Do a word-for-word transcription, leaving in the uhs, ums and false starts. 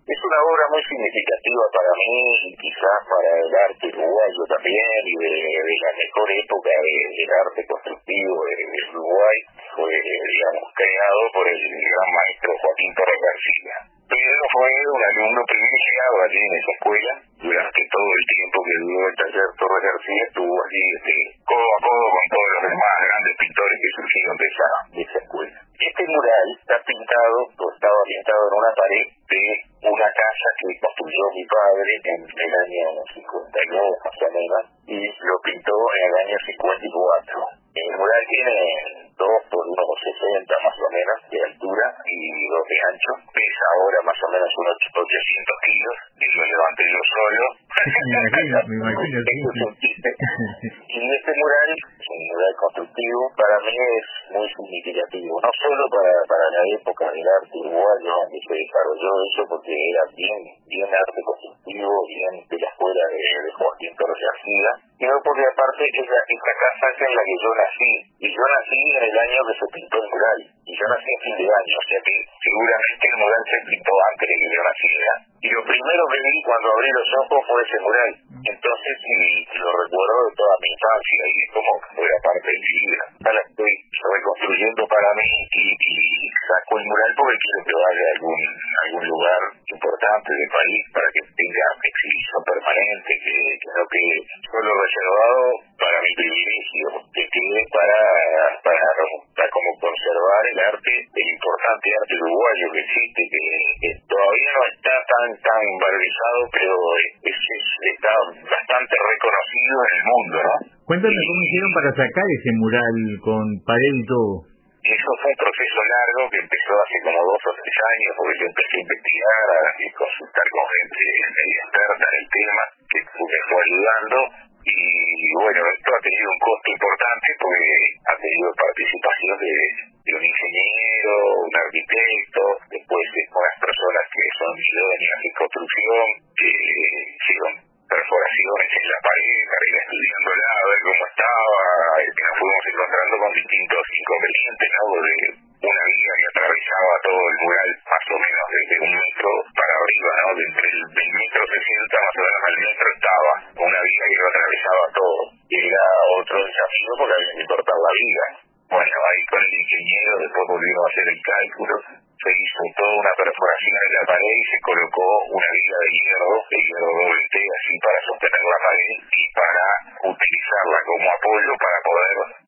Es una obra muy significativa para mí y quizás para el arte uruguayo también, y de, de la mejor época de, del arte constructivo de, de Uruguay. Fue, digamos, creado por el gran maestro Joaquín Torres García. Pedro fue un alumno privilegiado allí en esa escuela. Durante todo el tiempo que duró el taller Torres García estuvo allí este, codo a codo con todos los demás grandes pintores que surgieron de esa, de esa escuela. Este mural está pintado, o estaba pintado en una pared de una casa que construyó mi padre en el año cincuenta y dos más o menos, y lo pintó en el año cincuenta y cuatro. El mural tiene dos por uno sesenta más o menos de altura y dos de ancho. Pesa ahora más o menos unos ochocientos kilos, y lo levanté yo solo. Me imagino, me imagino, sí. Y este mural, es un mural constructivo, para mí es muy significativo, no solo para, para la época del arte uruguayo donde se desarrolló eso, porque era bien, bien arte constructivo, bien de la escuela de, de Joaquín Torres García, sino porque aparte esa, esta casa es en la que yo nací, y yo nací en el año que se pintó el mural, y yo nací en fin de año, o sea que seguramente el mural se pintó antes de que yo naciera, y lo primero que vi cuando abrí los ojos fue ese mural. Entonces y lo recuerdo de toda mi infancia y como que era parte de mi vida. Ahora estoy reconstruyendo para mí y, y saco el mural porque quiero que vaya a algún, algún lugar importante del país para que tenga exhibición permanente, que, que no quede solo reservado para mi privilegio, que quede para, para, para como conservar el arte, el importante arte uruguayo que existe, que, que todavía no está tan tan valorizado, pero es, es, está bastante reconocido en el mundo, ¿no? Cuéntame cómo hicieron para sacar ese mural con pared y todo. Eso fue un proceso largo que empezó hace como dos o tres años, porque yo empecé a investigar, a, a consultar con gente medio experta en el tema, que me fue ayudando, y bueno, esto ha tenido un costo importante porque ha tenido participación de, de un ingeniero, un arquitecto, después de unas personas que son idóneas en construcción, que hicieron perforaciones en la pared para ir estudiándola, a ver cómo estaba, que nos fuimos encontrando con distintos inconvenientes, ¿no? De una vía que atravesaba todo el mural, más o menos desde un metro para arriba, ¿no? De entre el, del metro sesenta más o menos al metro estaba una vía que lo atravesaba todo. Y era otro desafío porque había que cortar la viga. Bueno, ahí con el ingeniero después volvieron a hacer el cálculo, se hizo toda una perforación en la pared y se colocó una viga de hierro, de hierro doble T, así para sostener la pared y para utilizarla como apoyo para poder